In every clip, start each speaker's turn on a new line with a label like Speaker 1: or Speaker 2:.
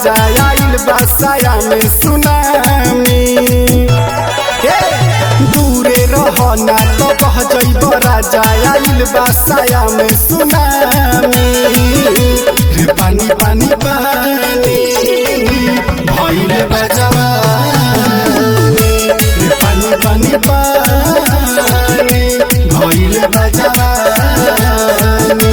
Speaker 1: राजा आइल बासाया में सुनामी दूरे रहना तो बह जइब राजा आइल बासाया में सुनामी रे पानी पानी पानी भइल बजवानी रे पानी पानी पानी भइल बजवानी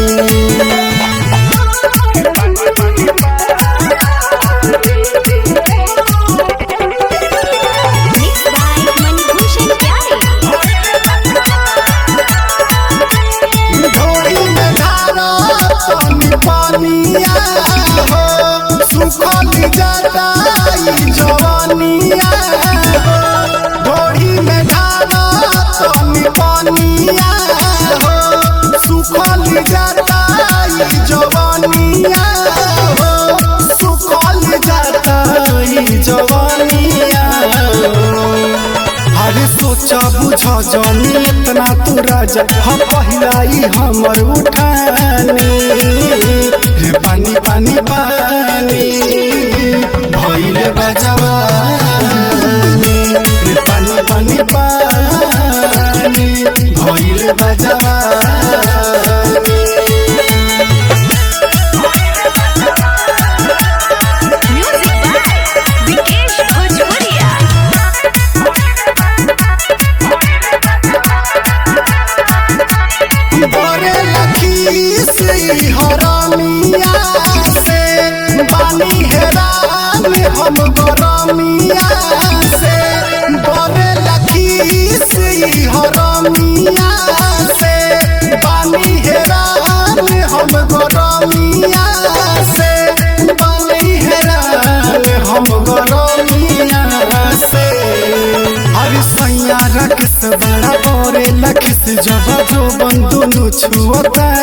Speaker 1: पानिया हो सुखल जाता जवानिया हो घोड़ी में ढाला तनी पानिया हो सुखल जाता जवानिया हो सुखल जाता जवानिया अरे सोचा बुझा जानी इतना तू राजा हम पहिलाई हमर उठानी रे पानी पानी पानी भइल बजवानी रे पानी पानी पानी भइल बजवानी बड़े लखी से हरामिया से बानी हैरान हम गरमिया से बड़े लखी से हरामिया से बानी हैरान हम गरमिया से बानी हैरान हम गरमिया से अरे सैया रख से बड़ा बड़े लख से जब जो बंदून छुअता